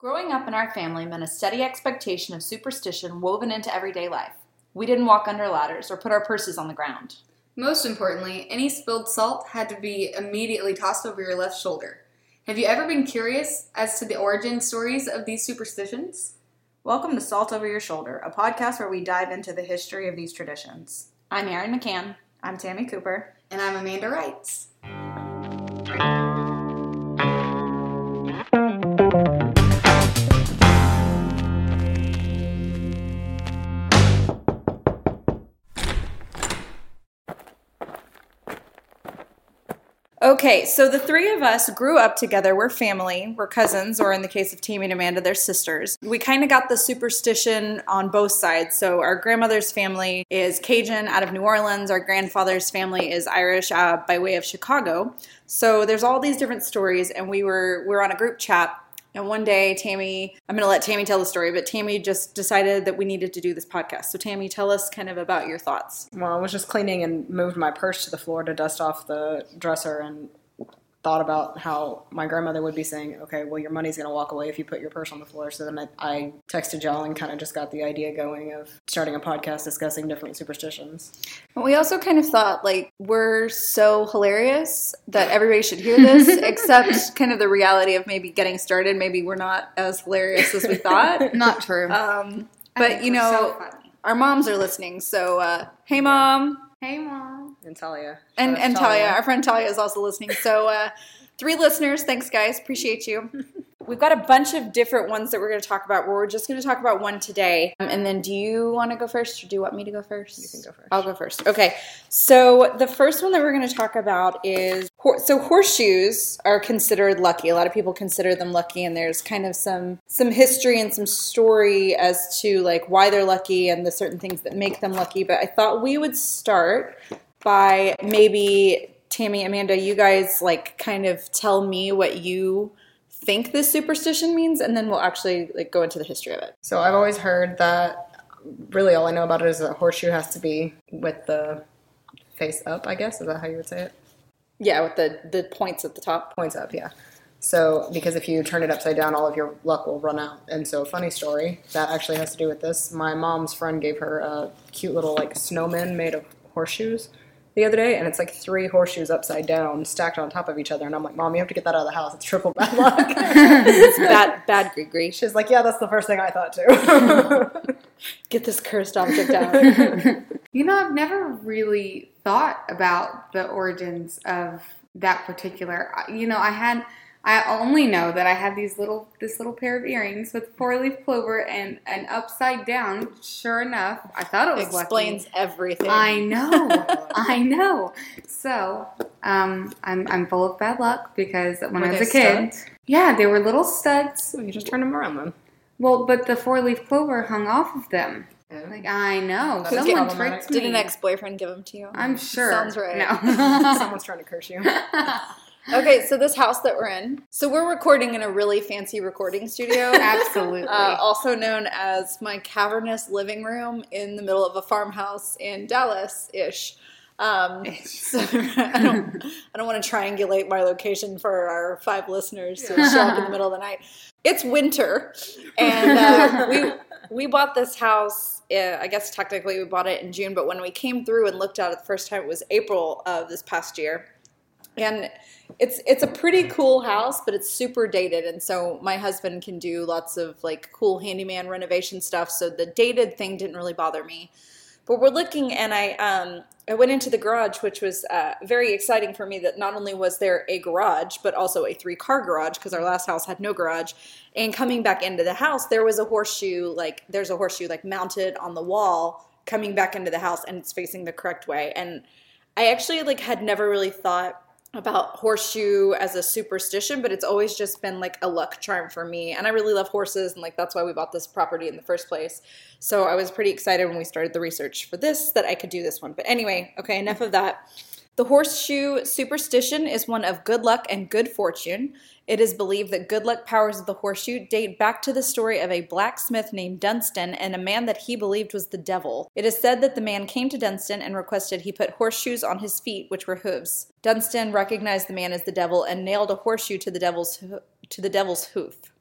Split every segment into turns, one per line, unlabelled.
Growing up in our family meant a steady expectation of superstition woven into everyday life. We didn't walk under ladders or put our purses on the ground.
Most importantly, any spilled salt had to be immediately tossed over your left shoulder. Have you ever been curious as to the origin stories of these superstitions?
Welcome to Salt Over Your Shoulder, a podcast where we dive into the history of these traditions.
I'm Erin McCann.
I'm Tammy Cooper.
And I'm Amanda Wrights.
Okay, so the three of us grew up together. We're family. We're cousins, or in the case of Tammy and Amanda, they're sisters. We kind of got the superstition on both sides. So our grandmother's family is Cajun out of New Orleans. Our grandfather's family is Irish by way of Chicago. So there's all these different stories, and we were on a group chat. And one day, I'm going to let Tammy tell the story, but Tammy just decided that we needed to do this podcast. So Tammy, tell us kind of about your thoughts.
Well, I was just cleaning and moved my purse to the floor to dust off the dresser and thought about how my grandmother would be saying, okay, well, your money's going to walk away if you put your purse on the floor. So then I texted y'all and kind of just got the idea going of starting a podcast discussing different superstitions.
But we also kind of thought, we're so hilarious that everybody should hear this, except kind of the reality of maybe getting started. Maybe we're not as hilarious as we thought.
Not true.
But,
so funny.
Our moms are listening. So, hey, Mom.
Hey, Mom.
And Talia.
And Talia. Our friend Talia is also listening. So 3 listeners. Thanks, guys. Appreciate you. We've got a bunch of different ones that we're going to talk about. We're just going to talk about one today. And then do you want to go first or do you want me to go first?
You can go first.
I'll go first. Okay. So the first one that we're going to talk about is, horseshoes are considered lucky. A lot of people consider them lucky, and there's kind of some history and some story as to why they're lucky and the certain things that make them lucky. But I thought we would start by maybe Tammy, Amanda, you guys kind of tell me what you think this superstition means, and then we'll actually go into the history of it.
So I've always heard that really all I know about it is that a horseshoe has to be with the face up, I guess. Is that how you would say it?
Yeah, with the points at the top.
Points up, yeah. So, because if you turn it upside down, all of your luck will run out. And so, funny story, that actually has to do with this. My mom's friend gave her a cute little snowman made of horseshoes the other day, and it's 3 horseshoes upside down stacked on top of each other, and I'm like, Mom, you have to get that out of the house. It's triple bad luck.
It's bad Gregory.
She's like, yeah, that's the first thing I thought too.
Get this cursed object out.
I've never really thought about the origins of that particular, I only know that I had this little pair of earrings with 4-leaf clover and an upside down. Sure enough, I thought it was
Explains
lucky.
everything.
I know. So, I'm full of bad luck because when I was a kid, yeah, they were little studs.
You just turn them around then.
Well, but the 4-leaf clover hung off of them.
Yeah.
I know.
That's
Someone tricked me.
Did an ex-boyfriend give them to you?
I'm sure.
Sounds right.
No.
Someone's trying to curse you.
Okay, so this house that we're in. So we're recording in a really fancy recording studio.
Absolutely.
Also known as my cavernous living room in the middle of a farmhouse in Dallas-ish. So I don't want to triangulate my location for our 5 listeners to show up in the middle of the night. It's winter, and we bought this house. I guess technically we bought it in June, but when we came through and looked at it the first time, it was April of this past year. And it's a pretty cool house, but it's super dated. And so my husband can do lots of cool handyman renovation stuff. So the dated thing didn't really bother me. But we're looking, and I went into the garage, which was very exciting for me that not only was there a garage, but also a 3-car garage because our last house had no garage. And coming back into the house, there was a horseshoe, there's a horseshoe mounted on the wall coming back into the house, and it's facing the correct way. And I actually had never really thought about horseshoe as a superstition, but it's always just been a luck charm for me. And I really love horses, and that's why we bought this property in the first place. So I was pretty excited when we started the research for this that I could do this one. But anyway, okay, enough of that. The horseshoe superstition is one of good luck and good fortune. It is believed that good luck powers of the horseshoe date back to the story of a blacksmith named Dunstan and a man that he believed was the devil. It is said that the man came to Dunstan and requested he put horseshoes on his feet, which were hooves. Dunstan recognized the man as the devil and nailed a horseshoe to the devil's hoof.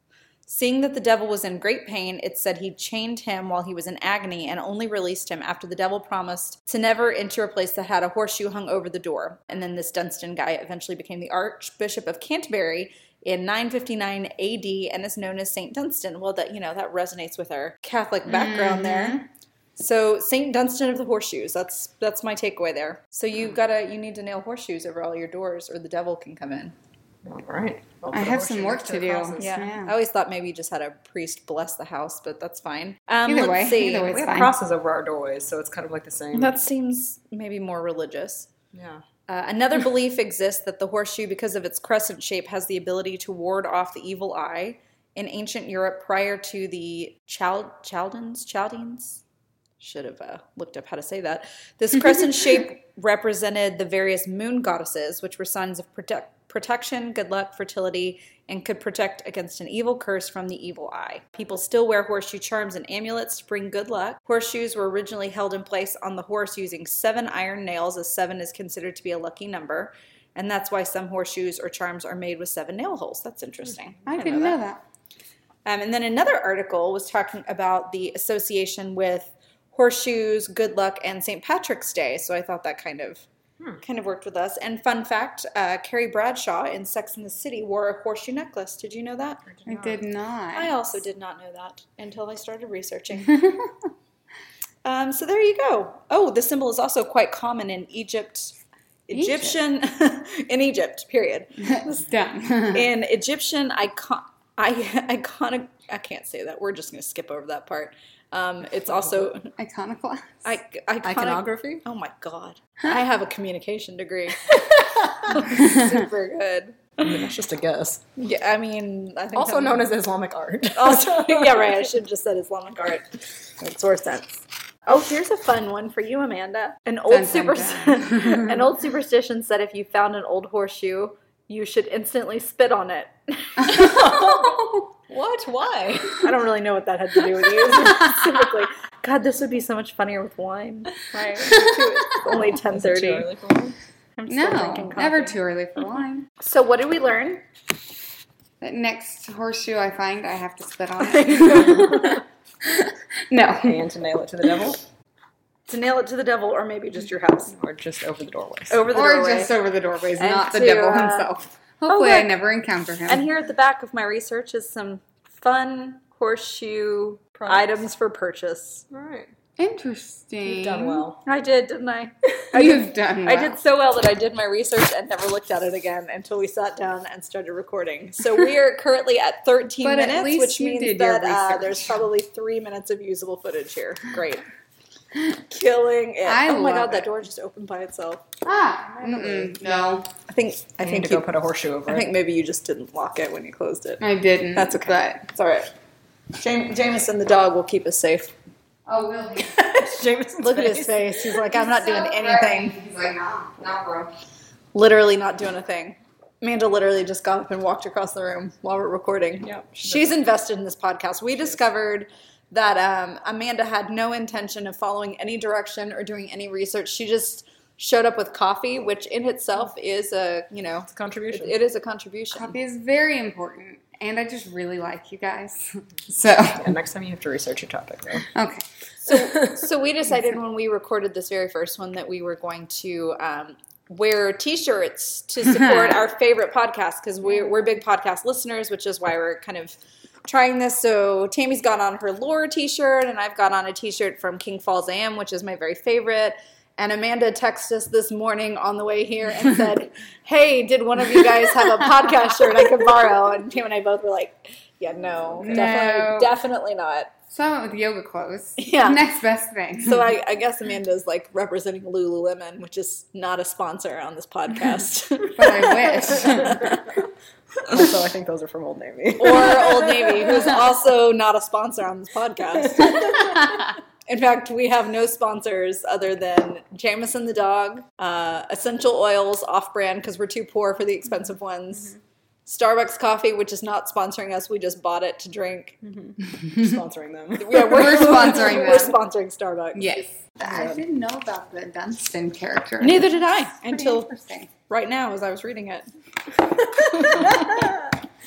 Seeing that the devil was in great pain, it said he chained him while he was in agony and only released him after the devil promised to never enter a place that had a horseshoe hung over the door. And then this Dunstan guy eventually became the Archbishop of Canterbury in 959 AD and is known as Saint Dunstan. Well, that resonates with our Catholic background there. So Saint Dunstan of the horseshoes. That's my takeaway there. So you need to nail horseshoes over all your doors, or the devil can come in.
All right.
I have some work to do.
Yeah. I always thought maybe you just had a priest bless the house, but that's fine.
Either way
we
it's
have
fine.
crosses over our doorways, so it's kind of like the same.
That seems maybe more religious.
Yeah.
Another belief exists that the horseshoe, because of its crescent shape, has the ability to ward off the evil eye. In ancient Europe, prior to the Chaldeans, should have looked up how to say that. This crescent shape represented the various moon goddesses, which were signs of protection, good luck, fertility, and could protect against an evil curse from the evil eye. People still wear horseshoe charms and amulets to bring good luck. Horseshoes were originally held in place on the horse using 7 iron nails, as 7 is considered to be a lucky number. And that's why some horseshoes or charms are made with 7 nail holes. That's interesting.
I didn't know that.
And then another article was talking about the association with horseshoes, good luck, and St. Patrick's Day. So I thought that kind of worked with us. And fun fact, Carrie Bradshaw in Sex and the City wore a horseshoe necklace. Did you know that?
I did not.
I also did not know that until I started researching. So there you go. Oh, the symbol is also quite common in Egyptian, in Egypt, period.
Done.
In Egyptian iconic, I can't say that. We're just going to skip over that part. It's also
Iconoclast.
Iconography?
Oh my God. I have a communication degree. Super good.
I mean, that's just a guess.
Yeah, I mean, I think
Also known as Islamic art.
Also, yeah, right. I should have just said Islamic art. Makes more sense. Oh, here's a fun one for you, Amanda. An old superstition said if you found an old horseshoe, you should instantly spit on it.
What? Why?
I don't really know what that had to do with you specifically. God, this would be so much funnier with wine. Right? It's only 10:30. I'm still drinking coffee.
Never too early for wine.
So what did we learn?
The next horseshoe I find, I have to spit on it. No.
And to nail it to the devil?
To nail it to the devil, or maybe just your house.
Or just over the doorways.
Over the doorway.
Or just over the doorways,
And
not the
to,
devil himself. Hopefully I
look.
never encounter him.
And here at the back of my research is some fun horseshoe items for purchase.
All right.
Interesting.
You've done well.
I did, didn't I?
You've done well.
I did so well that I did my research and never looked at it again until we sat down and started recording. So we are currently at 13
But at
minutes,
least
which
you
means
did your
that
research.
there's probably 3 minutes of usable footage here. Great. Killing it.
I
oh my
love
God, that
it.
door just opened by itself.
No.
I think
need to go put a horseshoe over
I
it.
think maybe you just didn't lock it when you closed it.
I didn't.
That's okay.
But
It's all right. Jameson the dog will keep us safe.
oh, will he?
Jameson's
Look at his face. He's like, I'm not doing anything.
He's like, no, bro.
Literally not doing a thing. Amanda literally just got up and walked across the room while we're recording.
Yep.
She's invested in this podcast. We discovered that Amanda had no intention of following any direction or doing any research. She just showed up with coffee, which in itself is a,
It's a contribution.
it is a contribution.
Coffee is very important. And I just really like you guys. So,
And next time you have to research your topic, though.
okay.
So we decided when we recorded this very first one that we were going to wear T-shirts to support our favorite podcast because we're big podcast listeners, which is why we're kind of trying this. So Tammy's got on her Lore T-shirt, and I've got on a T-shirt from King Falls AM, which is my very favorite. And Amanda texted us this morning on the way here and said, hey, did one of you guys have a podcast shirt I could borrow? And Tam and I both were like, yeah, no, definitely not.
So I went with yoga clothes.
Yeah.
Next best thing.
So I guess Amanda's like representing Lululemon, which is not a sponsor on this podcast.
But I wish.
Also, I think those are from Old Navy.
Or Old Navy, who's also not a sponsor on this podcast. In fact, we have no sponsors other than Jameson the dog, Essential Oils off-brand because we're too poor for the expensive ones, Starbucks coffee, which is not sponsoring us. We just bought it to drink.
Sponsoring them.
Yeah,
We're sponsoring them.
We're sponsoring Starbucks.
Yes. I didn't know about the Dunstan character.
Neither did I
Pretty
until
interesting.
right now as I was reading it.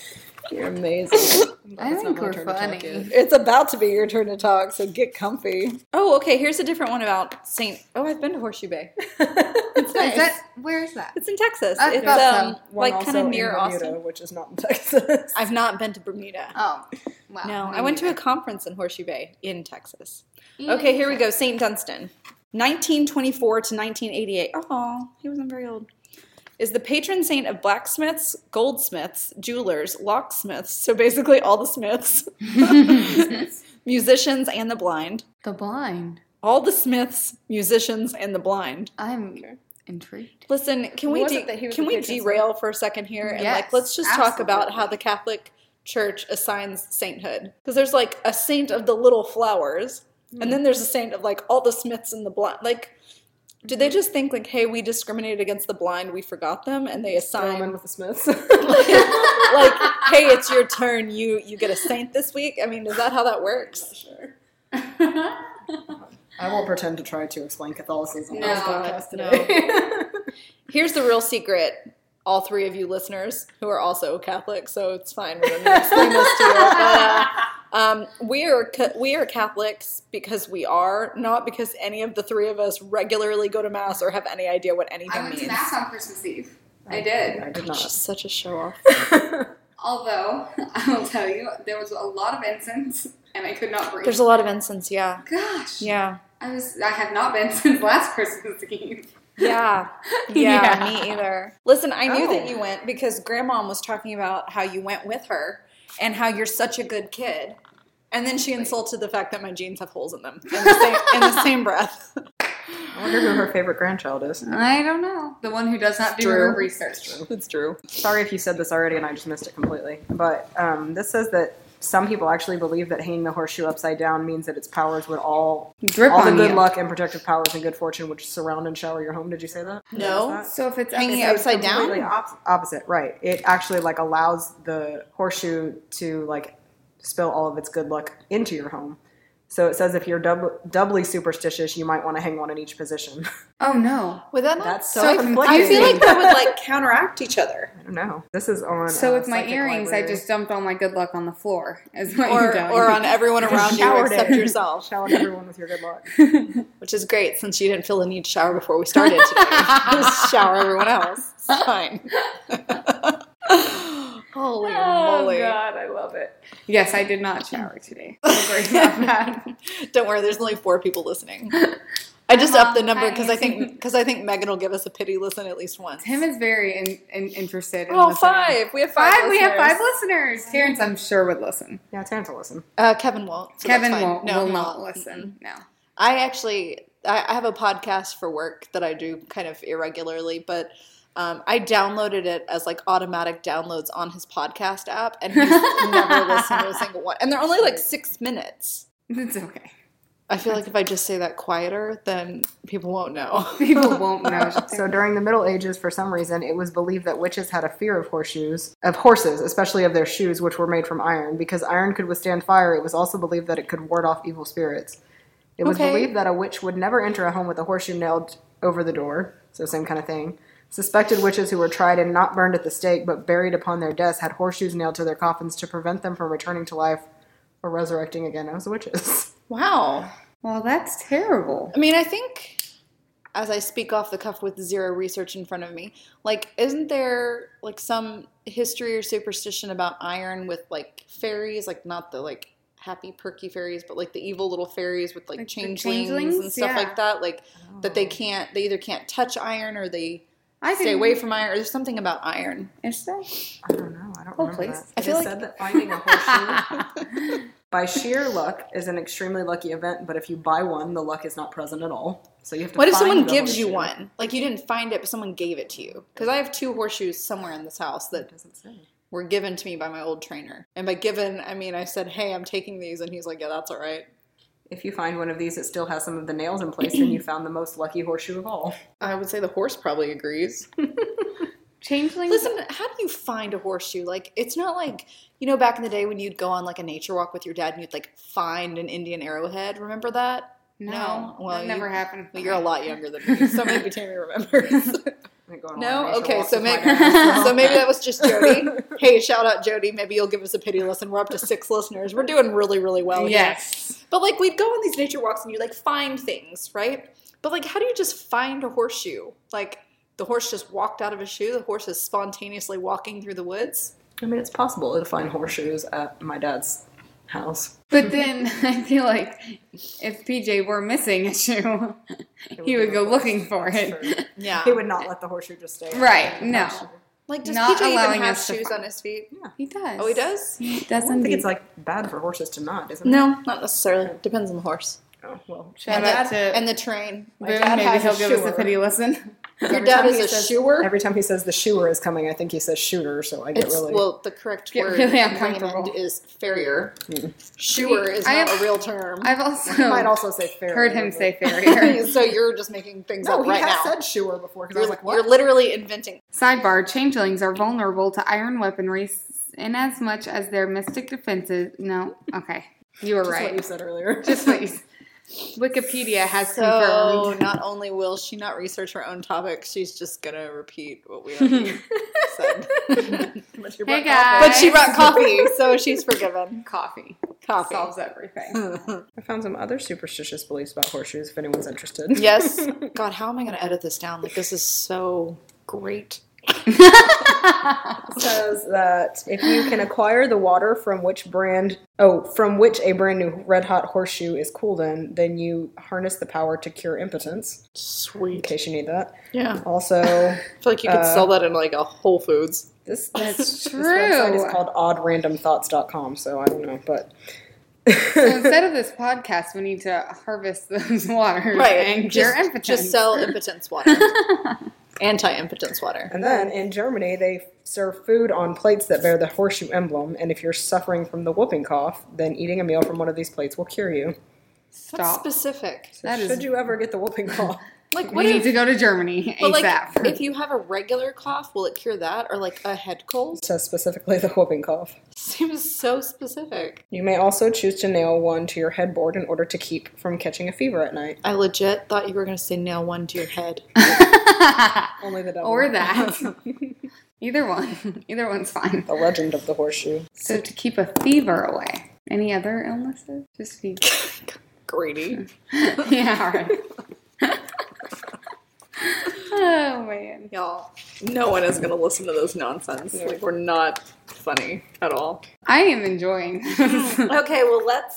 You're amazing.
I think we're funny.
It's about to be your turn to talk, so get comfy. Oh, okay. Here's a different one about St. Oh, I've been to Horseshoe Bay. It's nice.
Where is that?
It's in Texas.
I
It's
thought so.
like kind of near
Bermuda,
Austin.
which is not in Texas.
I've not been to Bermuda.
Oh, wow.
No,
Me
I went to
neither.
a conference in Horseshoe Bay in Texas. Okay, here we go. St. Dunstan, 1924 to 1988. Oh, he wasn't very old. Is the patron saint of blacksmiths, goldsmiths, jewelers, locksmiths, so basically all the smiths, musicians, and the blind.
The blind.
All the smiths, musicians, and the blind.
I'm intrigued.
Listen, can we
wasn't that he was
can
the
we
patron
derail for a second here and
Yes,
let's just talk about how
absolutely.
the Catholic Church assigns sainthood, because there's like a saint of the little flowers, and then there's a saint of like all the smiths and the blind. Like, do they just think like, hey, we discriminated against the blind, we forgot them, and they
Throw 'em in
assign
with the Smiths.
like, hey, it's your turn, you get a saint this week? I mean, is that how that works?
Sure. I won't pretend to try to explain Catholicism on
No,
this podcast
no.
today.
Here's the real secret. All three of you listeners who are also Catholic, so it's fine. We don't need to explain this to you. But, we are Catholics because we are, not because any of the three of us regularly go to Mass or have any idea what anything
I went to
means.
Mass on Christmas Eve. I did.
I did
She's
not.
such a show off.
Although, I will tell you, there was a lot of incense, and I could not breathe.
There's a lot of incense, yeah.
Gosh.
Yeah.
I have not been since last Christmas Eve.
Yeah.
Yeah.
Me either. Listen, I knew that
Oh.
you went because Grandma was talking about how you went with her and how you're such a good kid. And then she insulted the fact that my jeans have holes in them in the same breath.
I wonder who her favorite grandchild is.
I don't know. The one who does not do
Drew.
her research.
It's true.
Sorry if you said this already and I just missed it completely. But this says that some people actually believe that hanging the horseshoe upside down means that its powers would all the
Drip on
good
you.
luck and protective powers and good fortune would surround and shower your home. Did you say that?
No.
Did I miss
So if it's
Hanging
upside-
upside down?
Completely opposite, right? It actually like allows the horseshoe to like spill all of its good luck into your home. So it says if you're doubly superstitious, you might want to hang one in each position.
Oh no.
Would that not?
That's
so
so
confusing.
I feel like
conflicting.
that would like counteract each other.
I don't know. This is on.
So with my
Psychic
earrings,
Library.
I just dumped all my good luck on the floor. Is what you're doing.
Or on everyone around you
Showered
except
it.
yourself,
Showered everyone with your good luck.
which is great since you didn't feel the need to shower before we started today. Just shower everyone else. It's fine. Holy moly.
God, I love it. Yes, I did not shower today. I'm very glad that.
Don't worry, there's only 4 people listening. I just upped the number
Hi,
because I think Megan will give us a pity listen at least once.
Tim is very interested in
Oh,
listening.
5. We have 5.
We have
listeners.
5 listeners. Terrence, I'm sure, would listen.
Yeah, Terrence will listen.
Kevin won't. So
Kevin
that's fine.
will
No, he
not
won't.
listen. No.
I have a podcast for work that I do kind of irregularly, but I downloaded it as like automatic downloads on his podcast app, and he's never listened to a single one. And they're only like 6 minutes.
It's okay.
I feel like if I just say that quieter, then people won't know.
People won't know.
So during the Middle Ages, for some reason, it was believed that witches had a fear of horses, especially of their shoes, which were made from iron. Because iron could withstand fire, it was also believed that it could ward off evil spirits. It was
Okay.
believed that a witch would never enter a home with a horseshoe nailed over the door. So same kind of thing. Suspected witches who were tried and not burned at the stake, but buried upon their deaths, had horseshoes nailed to their coffins to prevent them from returning to life or resurrecting again as witches.
Wow.
Well, that's terrible.
I mean, I think, as I speak off the cuff with zero research in front of me, like, isn't there, like, some history or superstition about iron with, like, fairies? Like, not the, like, happy, perky fairies, but, like, the evil little fairies with, like,
Like the
changelings and
changelings?
stuff
Yeah.
like that? Like, that they either can't touch iron or they
I
stay away from iron, or there's something about iron.
Is there?
I don't know. I don't
Oh,
remember
please.
that.
I
It
feel
is
like-
said that finding a horseshoe by sheer luck is an extremely lucky event, but if you buy one, the luck is not present at all. So you have to
What if
find
someone
the
gives you
horseshoe.
one? Like, you didn't find it, but someone gave it to you. Because I have 2 horseshoes somewhere in this house that
It doesn't say.
were given to me by my old trainer. And by given, I mean I said, hey, I'm taking these. And he's like, yeah, that's all right.
If you find one of these that still has some of the nails in place, then you found the most lucky horseshoe of all.
I would say the horse probably agrees.
Changelings?
Listen, how do you find a horseshoe? Like, it's not like, you know, back in the day when you'd go on like a nature walk with your dad and you'd like find an Indian arrowhead. Remember that?
No.
Well,
that never happened.
Well, you're a lot younger than me, so maybe Tammy remembers.
No? Okay, so maybe that was just Jody. Hey, shout out Jody. Maybe you'll give us a pity listen. We're up to 6 listeners. We're doing really, really well here.
Yes.
But like we'd go on these nature walks and you like find things, right? But like how do you just find a horseshoe? Like the horse just walked out of a shoe? The horse is spontaneously walking through the woods?
I mean, it's possible to find horseshoes at my dad's house.
But then I feel like if PJ were missing a shoe, he would go looking for it.
Sure.
Yeah.
He would not let the horseshoe just stay.
Right, no.
Like does
Not
PJ even
allowing
have
us to
shoes
find-
on his feet?
Yeah.
He does.
Oh, he does?
He
I
does
don't think
indeed.
it's like bad for horses to not, isn't it?
No, not necessarily. Depends on the horse.
Oh, well.
Shout
and,
out
the,
to
and the train.
My
Boone.
dad
Maybe
has
he'll
a
give us a
shoer.
pity listen.
Your
Every
dad
time
is
he
a
says-
shoer?
Every time he says the shoer is coming, I think he says shooter, so I get really...
Well, the correct
Get
word
really
in
uncomfortable.
Raymond is farrier.
Hmm.
Shoer is
I
not
have-
a real term.
I've
I
also
might also say farrier.
heard him
but-
say farrier.
So you're just making things
No,
up
he
right
has
now.
said shoer before, because I
You're,
was like,
you're
what?
literally inventing.
Sidebar, changelings are vulnerable to iron weaponry inasmuch as their mystic defenses... No, okay. You were
Just
right.
what you said earlier.
Just what you Wikipedia has
So
confirmed.
not only will she not research her own topic, she's just gonna repeat what we already said.
But you
Hey,
brought
guys.
But she brought coffee, so she's forgiven.
Coffee.
Coffee.
Solves everything.
I found some other superstitious beliefs about horseshoes, if anyone's interested.
Yes. God, how am I gonna edit this down? Like this is so great.
It says that if you can acquire the water from which a brand new red hot horseshoe is cooled in, then you harness the power to cure impotence. In
Sweet.
case you need that.
Yeah.
Also,
I feel like you could sell that in like a Whole Foods.
this
That's true.
website is called oddrandomthoughts.com, so I don't know, but
So instead of this podcast, we need to harvest those waters and cure impotence.
Just sell impotence water. Anti-impotence water.
And then in Germany, they serve food on plates that bear the horseshoe emblem, and if you're suffering from the whooping cough, then eating a meal from one of these plates will cure you.
That's
Stop.
specific.
So
That is-
should you ever get the whooping cough?
Like
We
what
need
if,
to go to Germany
but like
ASAP.
if you have a regular cough, will it cure that? Or like a head cold?
It says specifically the whooping cough.
Seems so specific.
You may also choose to nail one to your headboard in order to keep from catching a fever at night.
I legit thought you were going to say nail one to your head.
Only the devil.
Or that. Either one. Either one's fine.
The legend of the horseshoe.
So to keep a fever away. Any other illnesses? Just fever.
Grady.
Yeah, all right. Oh, man.
Y'all, no one is going to listen to this nonsense. Like, we're not funny at all.
I am enjoying this.
Okay, well, let's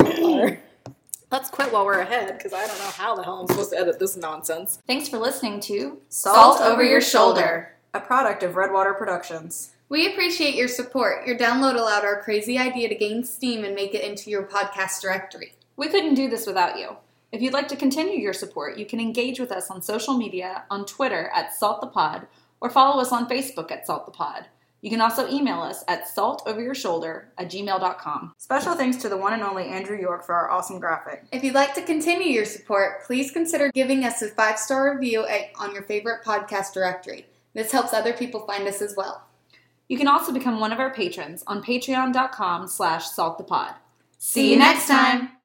quit while we're ahead, because I don't know how the hell I'm supposed to edit this nonsense.
Thanks for listening to
Salt Over Your Shoulder,
a product of Redwater Productions.
We appreciate your support. Your download allowed our crazy idea to gain steam and make it into your podcast directory.
We couldn't do this without you. If you'd like to continue your support, you can engage with us on social media, on Twitter at SaltThePod, or follow us on Facebook at SaltThePod. You can also email us at saltoveryourshoulder@gmail.com.
Special thanks to the one and only Andrew York for our awesome graphic.
If you'd like to continue your support, please consider giving us a 5-star review on your favorite podcast directory. This helps other people find us as well.
You can also become one of our patrons on patreon.com/saltthepod.
See you next time!